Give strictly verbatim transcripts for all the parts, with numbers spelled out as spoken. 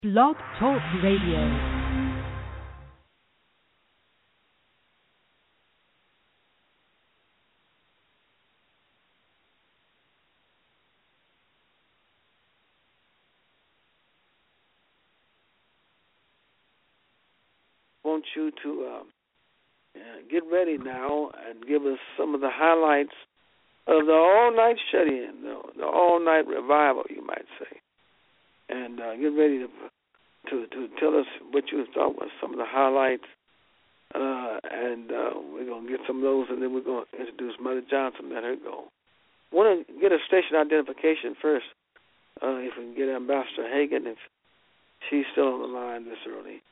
Blog Talk Radio. Want you to uh, get ready now and give us some of the highlights of the all-night shut-in, the, the all-night revival, you might say. And uh, get ready to, to to tell us what you thought was some of the highlights. Uh, and uh, we're going to get some of those, and then we're going to introduce Mother Johnson. Let her go. I want to get a station identification first. Uh, if we can get Ambassador Hagan, if she's still on the line this early.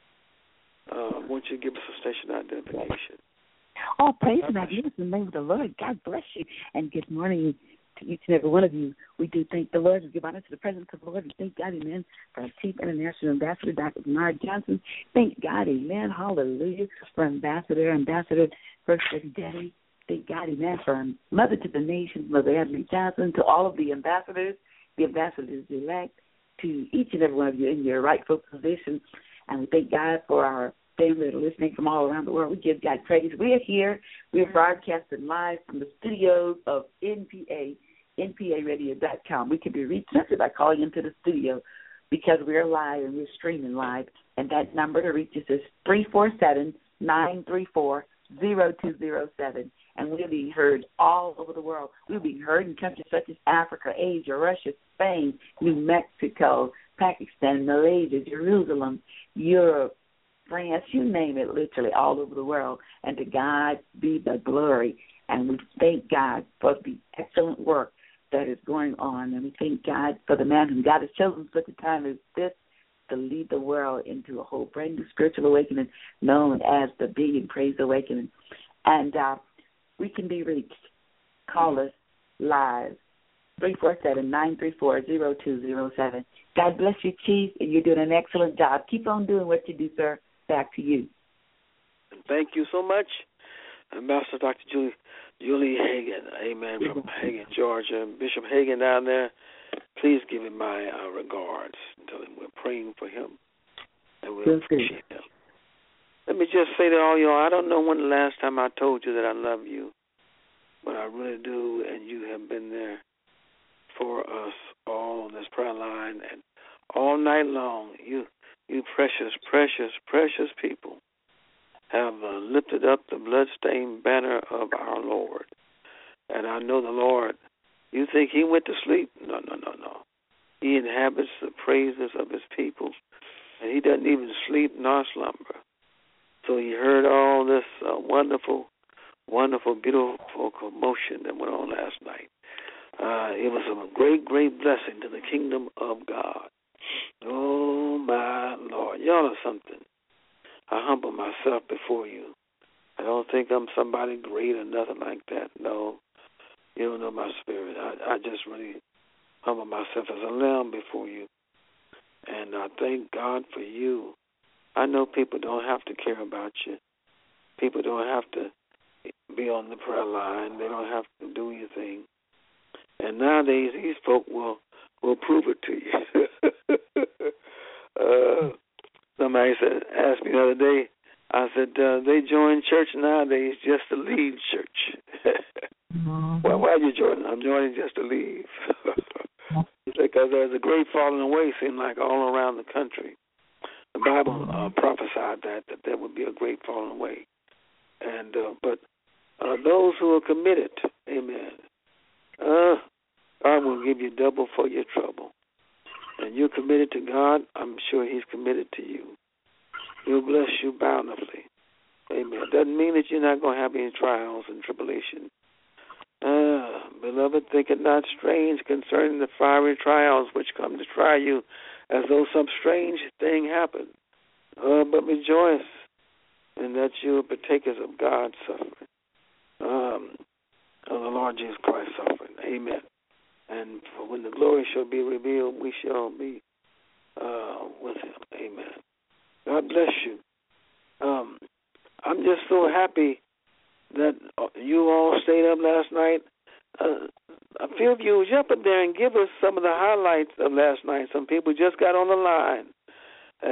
Uh, won't you give us a station identification? Oh, praise and magnificent name of the Lord. God bless you, and good morning to each and every one of you. We do thank the Lord and give honor to the presence of the Lord. We thank God, amen, for our Chief International Ambassador, Doctor Bernard Johnson. Thank God, amen, hallelujah, for Ambassador, Ambassador First Lady Daddy. Thank God, amen, for our Mother to the Nations, Mother Anthony Johnson, to all of the ambassadors, the ambassadors-elect, to each and every one of you in your rightful position. And we thank God for our family that are listening from all around the world. We give God praise. We are here. We are broadcasting live from the studios of N P A, N P A radio dot com. We can be reached simply by calling into the studio because we are live and we're streaming live. And that number to reach us is three four seven, nine three four, zero two zero seven. And we're being heard all over the world. We're being heard in countries such as Africa, Asia, Russia, Spain, New Mexico, Pakistan, Malaysia, Jerusalem, Europe, France, you name it, literally all over the world. And to God be the glory. And we thank God for the excellent work that is going on. And we thank God for the man whom God has chosen for such a time as this to lead the world into a whole brand new spiritual awakening known as the Be and Praise Awakening. And uh, we can be reached. Call us live, three four seven, nine three four, zero two zero seven. God bless you, Chief, and you're doing an excellent job. Keep on doing what you do, sir. Back to you. Thank you so much, Ambassador Doctor Julie, Julie Hagan, amen, from Hagan, Georgia. Bishop Hagan down there, please give him my uh, regards. Tell him we're praying for him, and we we'll appreciate him. Let me just say to all y'all, I don't know when the last time I told you that I love you, but I really do, and you have been there for us all on this prayer line, and all night long, you You precious, precious, precious people have uh, lifted up the bloodstained banner of our Lord. And I know the Lord, you think he went to sleep? No, no, no, no. He inhabits the praises of his people, and he doesn't even sleep nor slumber. So he heard all this uh, wonderful, wonderful, beautiful commotion that went on last night. Uh, it was a great, great blessing to the kingdom of God. Oh, my Lord. Y'all are something. I humble myself before you. I don't think I'm somebody great or nothing like that. No, you don't know my spirit. I, I just really humble myself as a lamb before you. And I thank God for you. I know people don't have to care about you. People don't have to be on the prayer line. They don't have to do anything. And nowadays, these folk will will prove it to you. uh, somebody said, asked me the other day, I said, uh, they join church nowadays just to leave church. mm-hmm. Well, why are you joining? I'm joining just to leave. Because there's a great falling away, seems like, all around the country. The Bible uh, prophesied that, that there would be a great falling away. And uh, But uh, those who are committed, amen, uh, God will give you double for your trouble. And you're committed to God, I'm sure he's committed to you. He'll bless you bountifully. Amen. Doesn't mean that you're not going to have any trials and tribulation. Uh, beloved, think it not strange concerning the fiery trials which come to try you, as though some strange thing happened. Uh, but rejoice in that you are partakers of God's suffering, um, of the Lord Jesus Christ's suffering. Amen. And for when the glory shall be revealed, we shall be uh, with him. Amen. God bless you. Um, I'm just so happy that you all stayed up last night. Uh, a few of you jump in there and give us some of the highlights of last night. Some people just got on the line.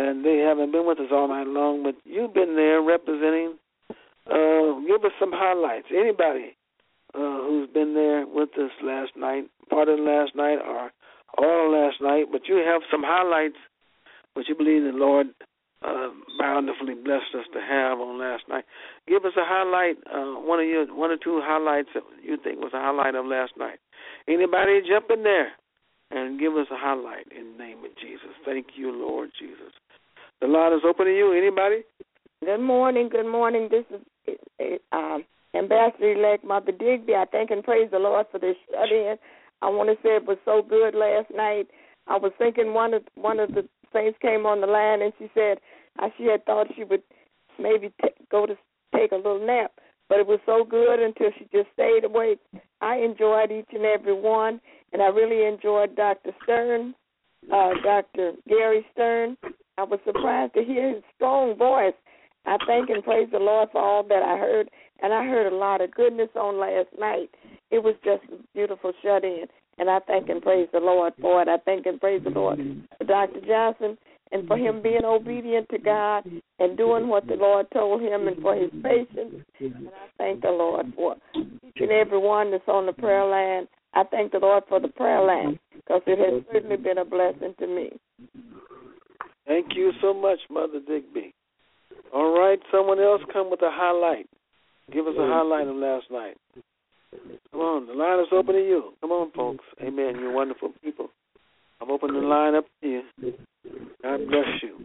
and they haven't been with us all night long, but you've been there representing. Uh, give us some highlights. Anybody uh, who's been there with us last night, part of last night or all last night, but you have some highlights which you believe the Lord uh, bountifully blessed us to have on last night. Give us a highlight, uh, one of your one or two highlights that you think was a highlight of last night. Anybody jump in there and give us a highlight in the name of Jesus. Thank you, Lord Jesus. The line is open to you. Anybody? Good morning. Good morning. This is uh, Ambassador-elect Mother Digby. I thank and praise the Lord for this shut-in. I want to say it was so good last night. I was thinking one of one of the saints came on the line and she said uh, she had thought she would maybe t- go to take a little nap, but it was so good until she just stayed awake. I enjoyed each and every one, and I really enjoyed Doctor Stern, uh, Doctor Gary Stern. I was surprised to hear his strong voice. I thank and praise the Lord for all that I heard, and I heard a lot of goodness on last night. It was just a beautiful shut-in, and I thank and praise the Lord for it. I thank and praise the Lord for Doctor Johnson and for him being obedient to God and doing what the Lord told him and for his patience. And I thank the Lord for each and every one that's on the prayer line. I thank the Lord for the prayer line because it has certainly been a blessing to me. Thank you so much, Mother Digby. All right, someone else come with a highlight. Give us a highlight of last night. Come on, the line is open to you. Come on, folks. Amen. You're wonderful people. I'm opening the line up to you. God bless you.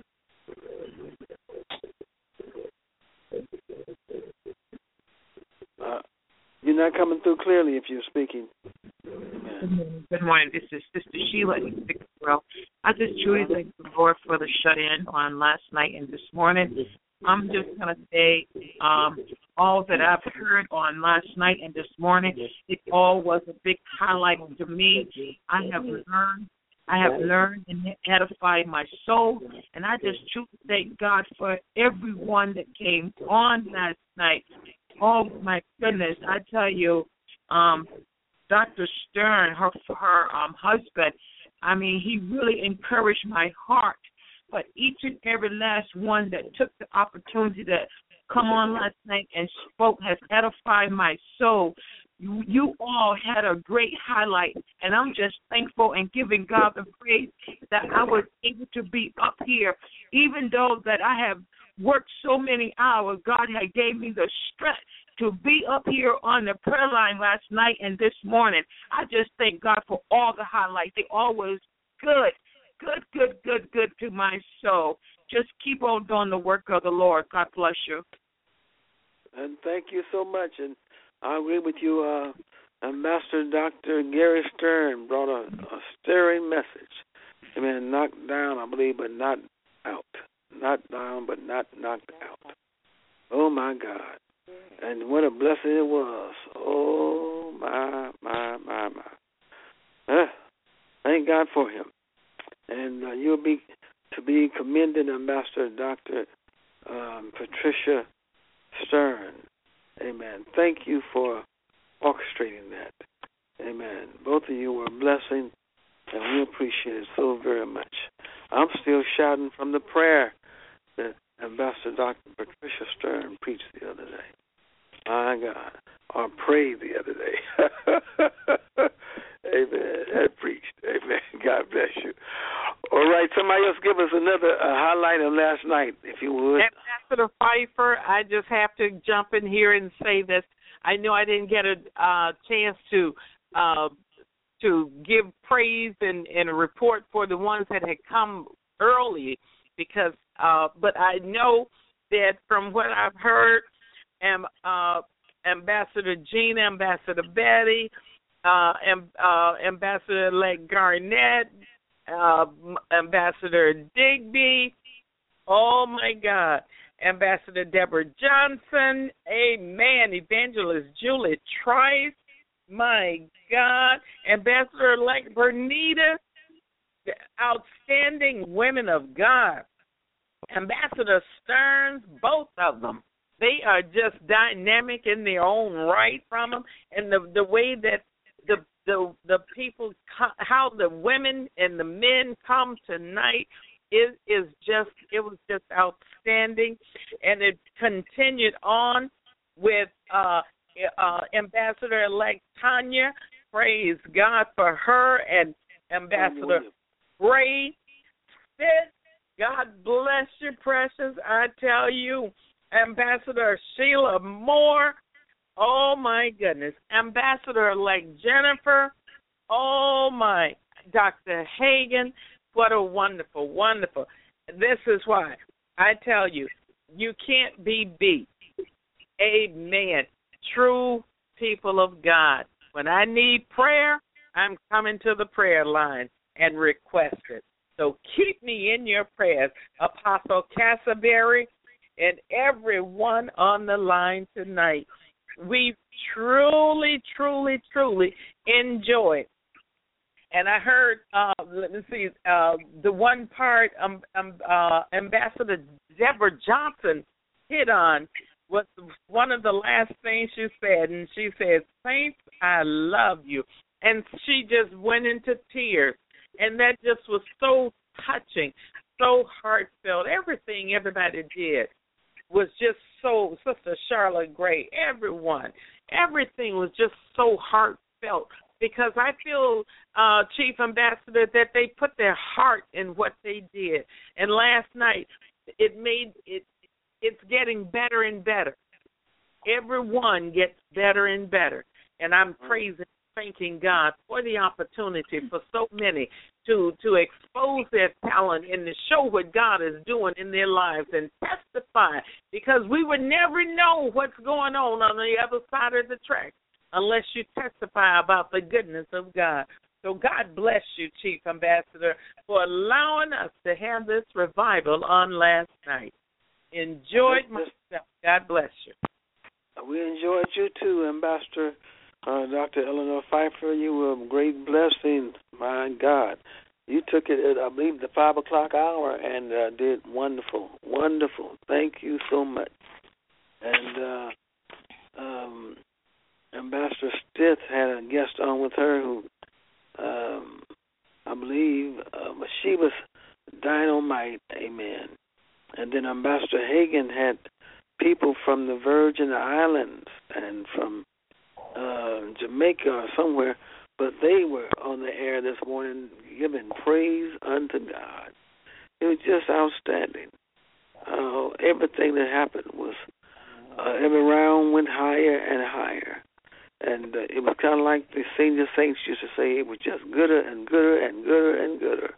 Uh, you're not coming through clearly if you're speaking. Amen. Good morning. This is Sister Sheila. I just truly thank the Lord for the shut-in on last night and this morning. I'm just going to say um, all that I've heard on last night and this morning, it all was a big highlight to me. I have learned, I have learned and edified my soul, and I just truly thank God for everyone that came on last night. Oh, my goodness, I tell you, um, Doctor Stern, her, her um, husband, I mean, he really encouraged my heart. But each and every last one that took the opportunity to come on last night and spoke has edified my soul. You, you all had a great highlight, and I'm just thankful and giving God the praise that I was able to be up here, even though that I have worked so many hours. God had gave me the strength to be up here on the prayer line last night and this morning. I just thank God for all the highlights. They always good. Good, good, good, good to my soul. Just keep on doing the work of the Lord. God bless you. And thank you so much. And I agree with you. Uh, Ambassador Doctor Gary Stern brought a, a stirring message. Amen. Knocked down, I believe, but not out. Not down, but not knocked out. Oh, my God. And what a blessing it was. Oh, my, my, my, my. Uh, thank God for him. And uh, you'll be to be commended, Ambassador Doctor Um, Patricia Stern. Amen. Thank you for orchestrating that. Amen. Both of you were a blessing, and we appreciate it so very much. I'm still shouting from the prayer that Ambassador Doctor Patricia Stern preached the other day. My God. Or prayed the other day. Amen. That preached. Amen. God bless you. All right, somebody else give us another uh, highlight of last night, if you would. Ambassador Pfeiffer, I just have to jump in here and say this. I know I didn't get a uh, chance to uh, to give praise and, and a report for the ones that had come early, because, uh, but I know that from what I've heard, am, uh, Ambassador Jean, Ambassador Betty, uh, and, uh, Ambassador-elect Garnett, uh, Ambassador Digby, oh, my God, Ambassador Deborah Johnson, amen, Evangelist Julie Trice, my God, Ambassador-elect Bernita, the outstanding women of God, Ambassador Stearns, both of them. They are just dynamic in their own right from them, and the the way that the the the people, how the women and the men come tonight is is just, it outstanding, and it continued on with uh, uh, Ambassador-elect Tanya. Praise God for her, and Ambassador Ray. God bless you, precious. I tell you, Ambassador Sheila Moore. Oh, my goodness. Ambassador-elect Jennifer. Oh, my. Doctor Hagan. What a wonderful, wonderful. This is why I tell you, you can't be beat. Amen. True people of God. When I need prayer, I'm coming to the prayer line and request it. So keep me in your prayers, Apostle Cassaberry, and everyone on the line tonight. We truly, truly, truly enjoyed. And I heard, uh, let me see, uh, the one part um, um, uh, Ambassador Deborah Johnson hit on was one of the last things she said. And she said, Saints, I love you. And she just went into tears. And that just was so touching, so heartfelt. Everything everybody did was just so, Sister Charlotte Gray, everyone, everything was just so heartfelt, because I feel, uh, Chief Ambassador, that they put their heart in what they did. And last night, it made it, it's getting better and better. Everyone gets better and better. And I'm praising, thanking God for the opportunity for so many to to expose their talent and to show what God is doing in their lives and testify, because we would never know what's going on on the other side of the track unless you testify about the goodness of God. So God bless you, Chief Ambassador, for allowing us to have this revival on last night. Enjoyed myself. God bless you. We enjoyed you too, Ambassador. Uh, Doctor Eleanor Pfeiffer, you were a great blessing. My God. You took it at, I believe, the five o'clock hour and uh, did wonderful, wonderful. Thank you so much. And uh, um, Ambassador Stith had a guest on with her who, um, I believe, uh, she was dynamite, amen. And then Ambassador Hagan had people from the Virgin Islands and from Uh, Jamaica or somewhere, but they were on the air this morning giving praise unto God. It was just outstanding. Uh, everything that happened was, uh, every round went higher and higher. And uh, it was kind of like the senior saints used to say, it was just gooder and gooder and gooder and gooder.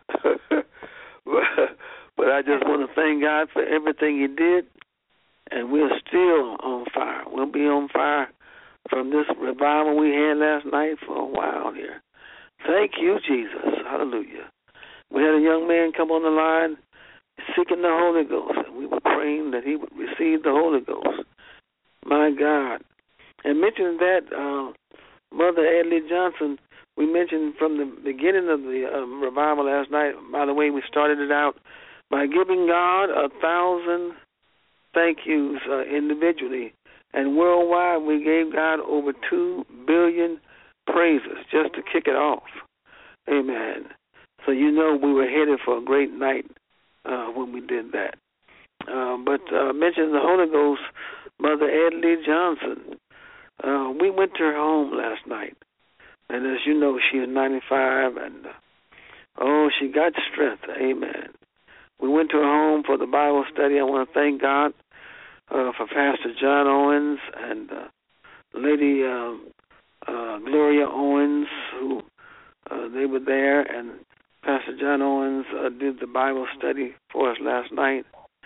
But I just want to thank God for everything He did, and we're still on fire. We'll be on fire from this revival we had last night for a while here. Thank you, Jesus. Hallelujah. We had a young man come on the line seeking the Holy Ghost, and we were praying that he would receive the Holy Ghost. My God. And mentioning that, uh, Mother Adley Johnson, we mentioned from the beginning of the um, revival last night, by the way, we started it out by giving God a thousand thank yous uh, individually. And worldwide, we gave God over two billion praises just to kick it off. Amen. So you know we were headed for a great night uh, when we did that. Uh, but uh, mentioning the Holy Ghost, Mother Adley Johnson, uh, we went to her home last night. And as you know, she is ninety-five, and uh, oh, she got strength. Amen. We went to her home for the Bible study. I want to thank God Uh, for Pastor John Owens and uh, Lady um, uh, Gloria Owens, who uh, they were there, and Pastor John Owens uh, did the Bible study for us last night.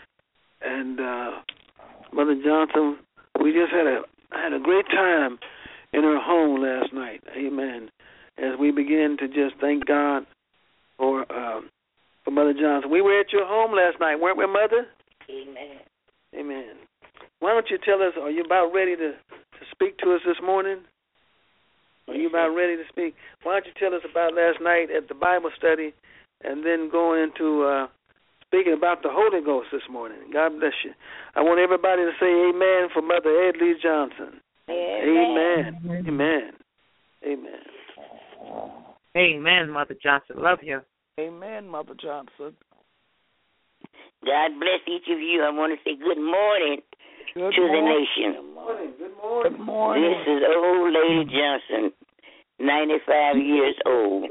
And uh, Mother Johnson, we just had a had a great time in her home last night. Amen. As we begin to just thank God for uh, for Mother Johnson. We were at your home last night, weren't we, Mother? Amen. Amen. Why don't you tell us, are you about ready to, to speak to us this morning? Are you about ready to speak? Why don't you tell us about last night at the Bible study and then go into uh, speaking about the Holy Ghost this morning? God bless you. I want everybody to say amen for Mother Adley Johnson. Amen. Amen. Amen. Amen. Amen, Mother Johnson. Love you. Amen, Mother Johnson. God bless each of you. I want to say good morning Good to morning. the nation. Good morning. Good morning. Good morning. This is old Lady Johnson, ninety-five years old.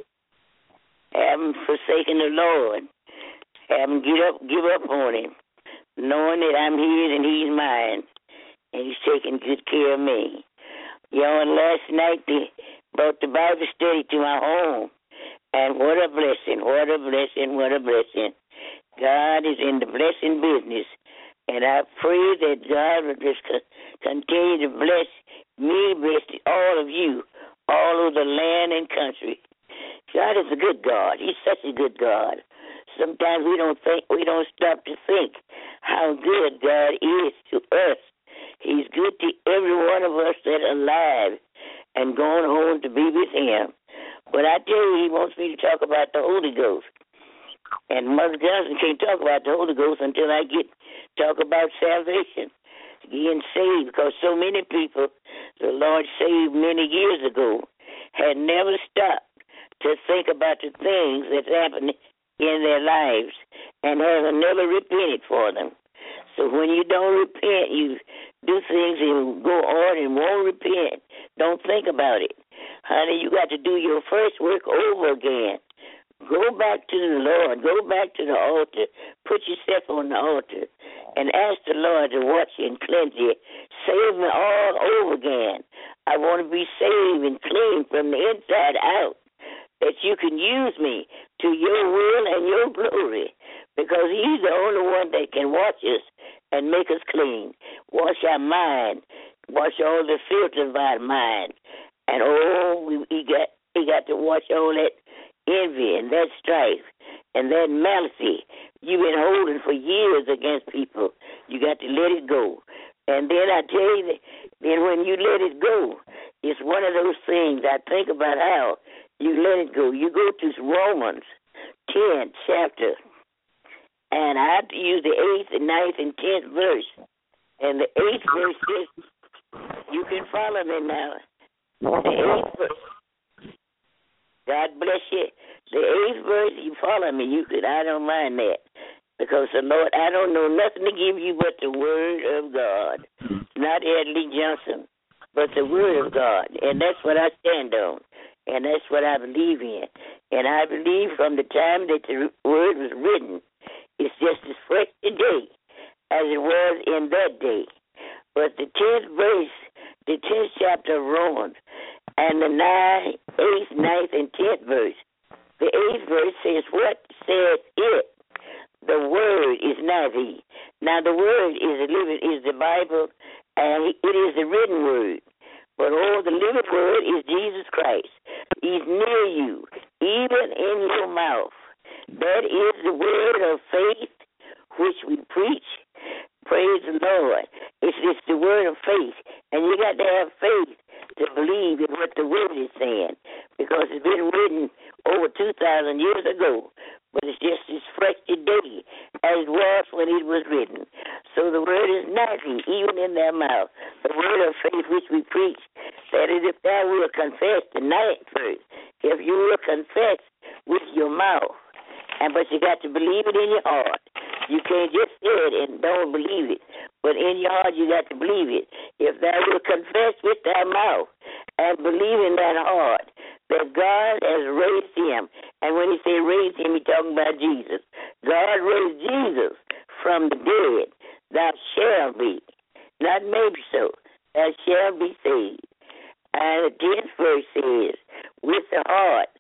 Haven't forsaken the Lord. Haven't give up, give up on him. Knowing that I'm his and he's mine. And he's taking good care of me. You know, and last night they brought the Bible study to my home. And what a blessing, what a blessing, what a blessing. God is in the blessing business. And I pray that God will just continue to bless me, bless all of you, all over the land and country. God is a good God. He's such a good God. Sometimes we don't think, we don't stop to think how good God is to us. He's good to every one of us that are alive and going home to be with him. But I tell you, he wants me to talk about the Holy Ghost. And Mother Johnson can't talk about the Holy Ghost until I get talk about salvation, getting saved, because so many people the Lord saved many years ago had never stopped to think about the things that happened in their lives and have never repented for them. So when you don't repent, you do things and go on and won't repent. Don't think about it. Honey, you got to do your first work over again. Go back to the Lord. Go back to the altar. Put yourself on the altar and ask the Lord to wash you and cleanse you. Save me all over again. I want to be saved and clean from the inside out, that you can use me to your will and your glory, because he's the only one that can wash us and make us clean. Wash our mind. Wash all the filth of our mind. And oh, we, he got he got to wash all that envy and that strife and that malice you've been holding for years against people. You got to let it go. And then I tell you, that, then when you let it go, it's one of those things. I think about how you let it go. You go to Romans ten chapter, and I have to use the eighth and ninth and tenth verse. And the eighth verse says, you can follow me now. The eighth verse. God bless you. The eighth verse, you follow me. You could. I don't mind that. Because the Lord, I don't know nothing to give you but the word of God. Not Edley Johnson, but the word of God. And that's what I stand on. And that's what I believe in. And I believe from the time that the word was written, it's just as fresh today as it was in that day. But the tenth verse, the tenth chapter of Romans, and the ninth, eighth, ninth, and tenth verse, the eighth verse says, what says it? The word is not thee. Now the word is the living, is the Bible, and it is the written word. But oh, the living word is Jesus Christ. He's near you, even in your mouth. That is the word of faith which we preach. Praise the Lord. It's, it's the word of faith. And you got to have faith to believe in what the word is saying, because it's been written over two thousand years ago. But it's just as fresh today as it was when it was written. So the word is nothing, even in their mouth. The word of faith which we preach, that is, if thou wilt confess the ninth verse, if you will confess with your mouth, and but you got to believe it in your heart. You can't just say it and don't believe it, but in your heart you got to believe it. If thou wilt confess with thy mouth and believe in that heart that God has raised him, and when he say raised him, he's talking about Jesus. God raised Jesus from the dead. Thou shalt be, not maybe so, thou shalt be saved. And the tenth verse says, with the heart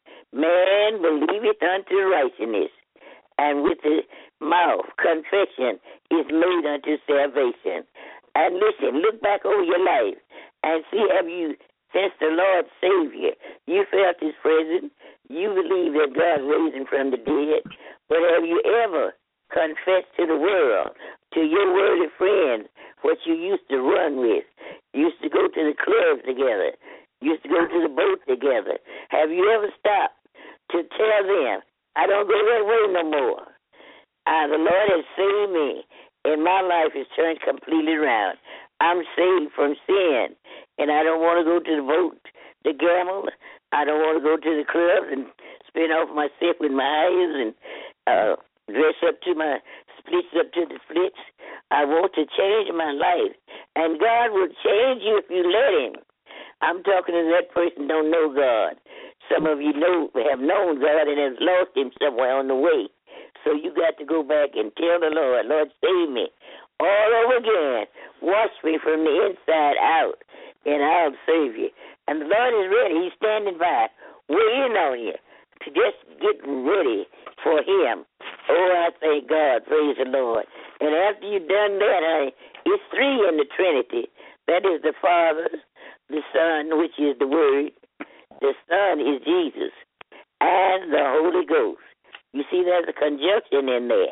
man believeth unto righteousness, and with the mouth confession is made unto salvation. And listen, look back over your life and see, have you, since the Lord saved you, you felt his presence, you believe that God raised him from the dead, but have you ever confessed to the world, to your worldly friends, what you used to run with, used to go to the clubs together, used to go to the boat together? Have you ever stopped to tell them, I don't go that way no more? Uh, the Lord has saved me, and my life has turned completely around. I'm saved from sin, and I don't want to go to the boat to gamble. I don't want to go to the clubs and spend off myself with my eyes and uh, dress up to my splits up to the splits. I want to change my life. And God will change you if you let him. I'm talking to that person who don't know God. Some of you know have known God and have lost him somewhere on the way. So you got to go back and tell the Lord, Lord, save me all over again. Wash me from the inside out, and I'll save you. And the Lord is ready. He's standing by, waiting on you to just get ready for him. Oh, I thank God. Praise the Lord. And after you've done that, honey, it's three in the Trinity. That is the Father, the Son, which is the Word. The Son is Jesus, and the Holy Ghost. You see, there's a conjunction in there.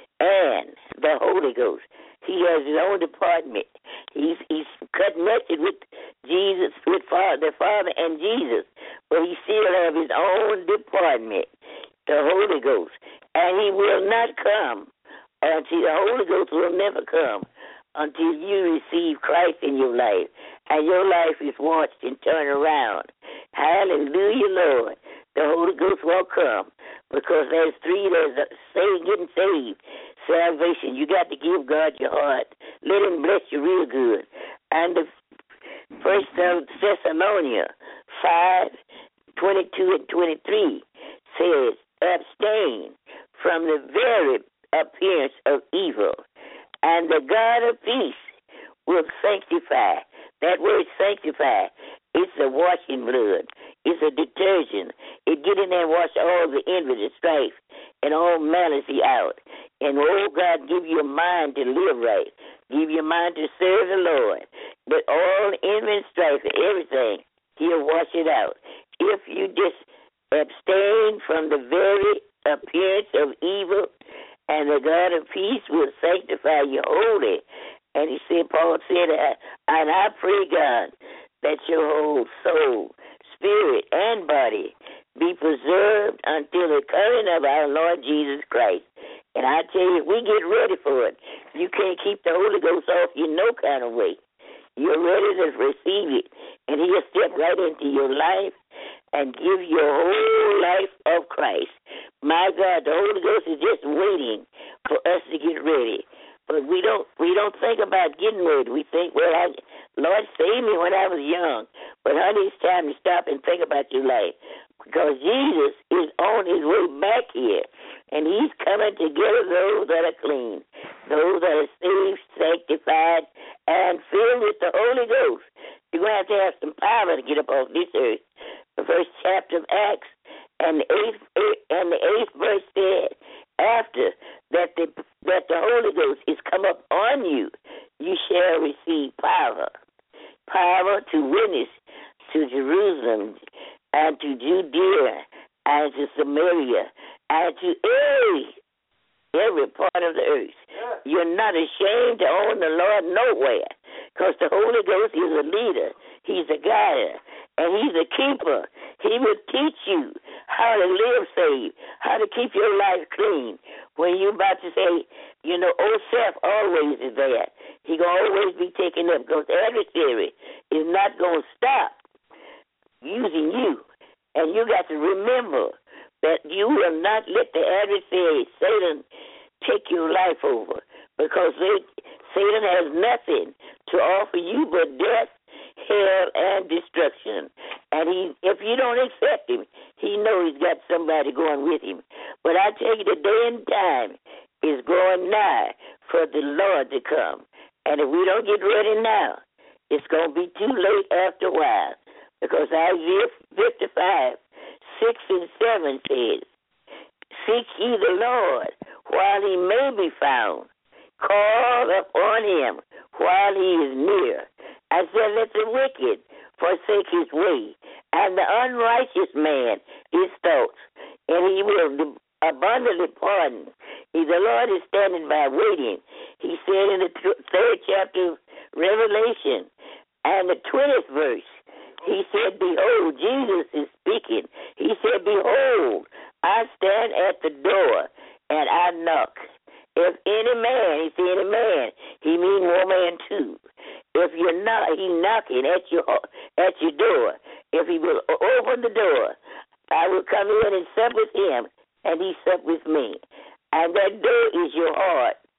And the Holy Ghost. He has his own department. He's he's connected with Jesus, with Father, the Father and Jesus, but he still has his own department, the Holy Ghost. And he will not come until the Holy Ghost will never come until you receive Christ in your life, and your life is washed and turned around. Hallelujah, Lord. The Holy Ghost will come because there's three. There's a saved, getting saved, salvation. You got to give God your heart. Let him bless you real good. And the First Thessalonians five, twenty-two and twenty-three says, abstain from the very appearance of evil, and the God of peace will sanctify. That word sanctify, it's a washing blood. It's a detergent. It get in there and wash all the envy, the strife, and all malice out. And, oh, God, give you a mind to live right. Give you a mind to serve the Lord. But all envy and strife and everything, he'll wash it out. If you just abstain from the very appearance of evil, and the God of peace will sanctify you holy. And he said, Paul said, and I pray, God, that your whole soul, spirit, and body be preserved until the coming of our Lord Jesus Christ. And I tell you, we get ready for it. You can't keep the Holy Ghost off you no kind of way. You're ready to receive it, and he'll step right into your life and give your whole life of Christ. My God, the Holy Ghost is just waiting for us to get ready. But we don't we don't think about getting ready. We think, well, I, Lord, save me when I was young. But, honey, it's time to stop and think about your life. Because Jesus is on his way back here, and he's coming to gather those that are clean, those that are saved, sanctified, and filled with the Holy Ghost. You're going to have to have some power to get up off this earth. The first chapter of Acts and the eighth, and the eighth verse said, after that the, that the Holy Ghost is come up on you, you shall receive power. Power to witness to Jerusalem and to Judea and to Samaria and to every, every part of the earth. You're not ashamed to own the Lord nowhere, because the Holy Ghost is a leader. He's a guide, and he's a keeper. He will teach you how to live saved, how to keep your life clean. When you're about to say, you know, old self always is there. He going to always be taken up, because the adversary is not going to stop using you. And you got to remember that you will not let the adversary, Satan, take your life over, because they, Satan has nothing to offer you but death, hell, and destruction. And he, if you don't accept him, he knows he's got somebody going with him. But I tell you, the day and time is growing nigh for the Lord to come. And if we don't get ready now, it's going to be too late after a while. Because Isaiah fifty-five, six and seven says, seek ye the Lord while he may be found. Call upon him while he is near. I said, let the wicked forsake his way, and the unrighteous man his thoughts, and he will abundantly pardon. He, the Lord is standing by waiting. He said in the th- third chapter of Revelation, and the twentieth verse, he said, behold, Jesus is speaking. He said, behold, I stand at the door, and I knock. If any man, he said, any man, he mean woman too. If you're not, he knocking at your at your door. If he will open the door, I will come in and sup with him, and he sup with me. And that door is your heart.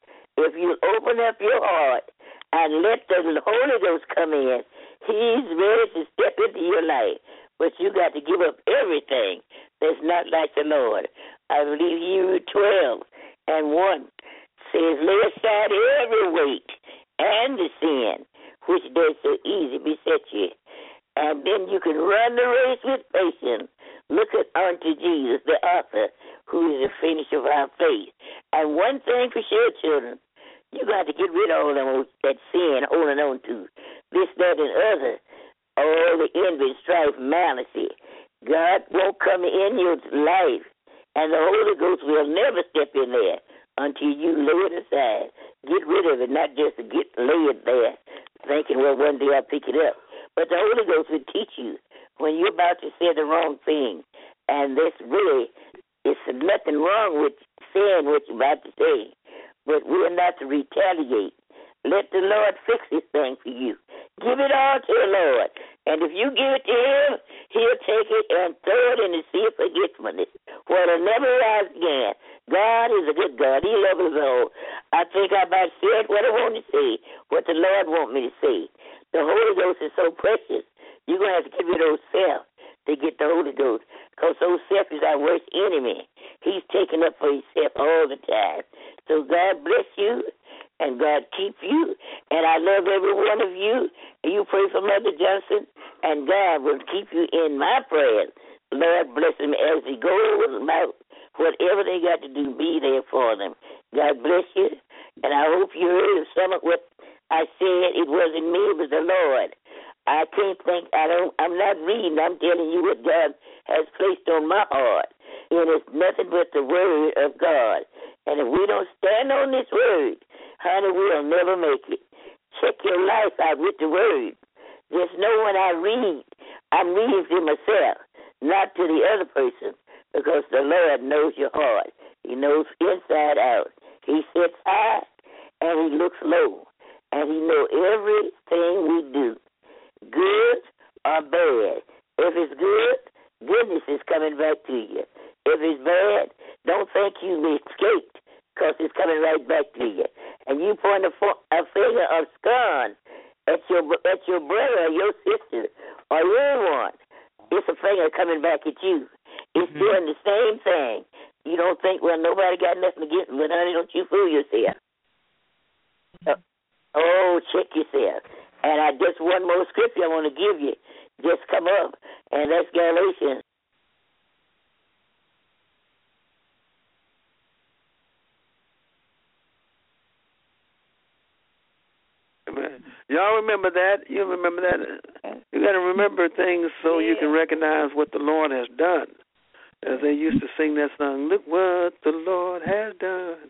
if you open up your heart and let the Holy Ghost come in, he's ready to step into your life. But you got to give up everything that's not like the Lord. I believe Hebrews twelve and one says, lay aside every weight and the sin, which does so easy beset you. And then you can run the race with patience. Look at unto Jesus, the author, who is the finisher of our faith. And one thing for sure, children, you got to get rid of all them, that sin holding on to. This, that, and other. All the envy, strife, malice. God won't come in your life, and the Holy Ghost will never step in there until you lay it aside. Get rid of it, not just to get lay it there, thinking, well, one day I'll pick it up. But the Holy Ghost will teach you when you're about to say the wrong thing, and this really is nothing wrong with saying what you're about to say, but we're not to retaliate. Let the Lord fix this thing for you. Give it all to the Lord. And if you give it to him, he'll take it and throw it in the sea of forgetfulness, where it'll never rise again. God is a good God. He loves us all. I think I about said what I want to say, what the Lord wants me to say. The Holy Ghost is so precious. You're going to have to give it old self to get the Holy Ghost, because old self is our worst enemy. He's taking up for himself all the time. So God bless you. And God keep you, and I love every one of you. And you pray for Mother Johnson, and God will keep you in my prayers. Lord bless them as he goes about whatever they got to do, be there for them. God bless you, and I hope you heard some of what I said. It wasn't me, it was the Lord. I can't think, I don't, I'm not reading, I'm telling you what God has placed on my heart. It is nothing but the word of God. And if we don't stand on this word, honey, we'll never make it. Check your life out with the word. Just know when I read, I'm reading to myself, not to the other person, because the Lord knows your heart. He knows inside out. He sits high and he looks low, and he knows everything we do, good or bad. If it's good, goodness is coming back to you. If it's bad, don't think you escaped, because it's coming right back to you. And you point a, a finger of scorn at your at your brother or your sister or anyone, it's a finger coming back at you. It's mm-hmm. doing the same thing. You don't think, well, nobody got nothing against me, but honey, don't you fool yourself. Uh, oh, check yourself. And I just one more scripture I want to give you. Just come up, and that's Galatians. Y'all remember that? You remember that? You got to remember things so you can recognize what the Lord has done. As they used to sing that song, look what the Lord has done.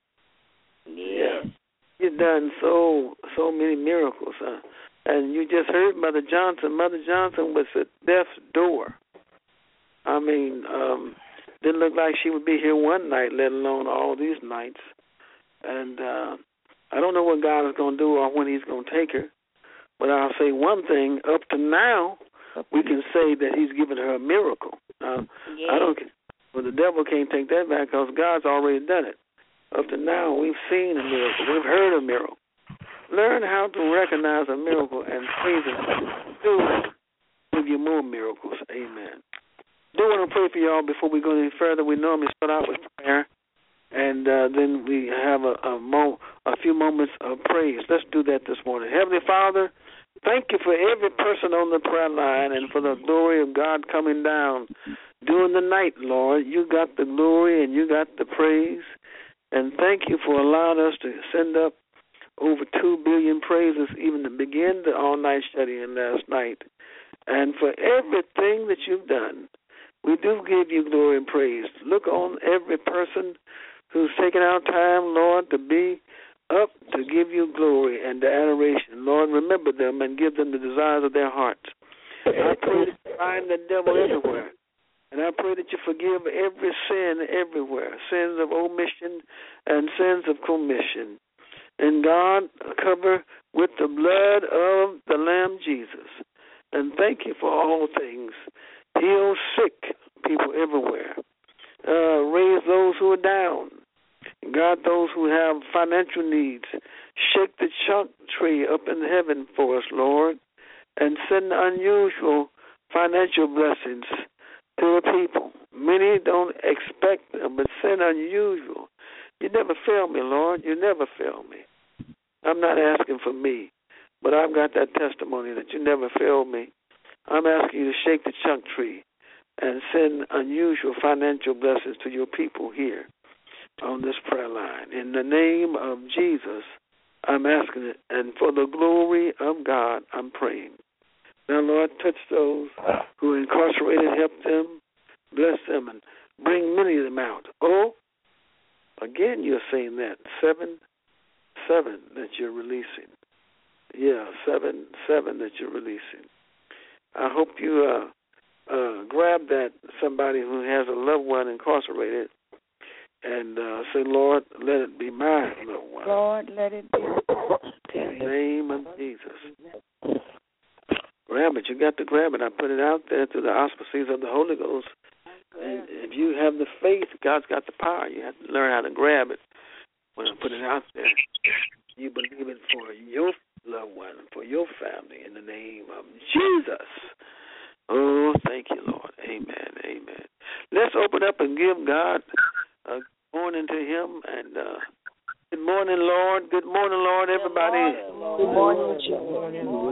Yeah. He's done so so many miracles. Huh? And you just heard Mother Johnson. Mother Johnson was at death's door. I mean, um, didn't look like she would be here one night, let alone all these nights. And uh, I don't know what God is going to do or when he's going to take her. But I'll say one thing. Up to now, we can say that he's given her a miracle. Uh, yeah. I don't. Well, the devil can't take that back because God's already done it. Up to now, we've seen a miracle. We've heard a miracle. Learn how to recognize a miracle and praise him. Do give you more miracles. Amen. Do want to pray for y'all before we go any further. We normally start out with prayer, and uh, then we have a, a, mo- a few moments of praise. Let's do that this morning. Heavenly Father, thank you for every person on the prayer line and for the glory of God coming down during the night, Lord. You got the glory and you got the praise. And thank you for allowing us to send up over two billion praises even to begin the all-night study last night. And for everything that you've done, we do give you glory and praise. Look on every person who's taken our time, Lord, to be up to give you glory and the adoration. Lord, remember them and give them the desires of their hearts. I pray that you find the devil everywhere. And I pray that you forgive every sin everywhere, sins of omission and sins of commission. And God, cover with the blood of the Lamb Jesus. And thank you for all things. Heal sick people everywhere. Uh, raise those who are down. God, those who have financial needs, shake the chunk tree up in heaven for us, Lord, and send unusual financial blessings to the people. Many don't expect them, but send unusual. You never fail me, Lord. You never fail me. I'm not asking for me, but I've got that testimony that you never failed me. I'm asking you to shake the chunk tree and send unusual financial blessings to your people here on this prayer line. In the name of Jesus, I'm asking it, and for the glory of God, I'm praying. Now, Lord, touch those who are incarcerated, help them, bless them, and bring many of them out. Oh, again, you're saying that. Seven, seven that you're releasing. Yeah, seven, seven that you're releasing. I hope you uh, uh, grab that, somebody who has a loved one incarcerated, and uh, say, Lord, let it be my loved one. Lord, let it be. In the name of Jesus. Grab it. You got to grab it. I put it out there through the auspices of the Holy Ghost. And if you have the faith, God's got the power. You have to learn how to grab it. When I put it out there, you believe it for your loved one, for your family, in the name of Jesus. Oh, thank you, Lord. Amen. Amen. Let's open up and give God a morning to him. And uh, good morning, Lord. Good morning, Lord, everybody. Good morning, children.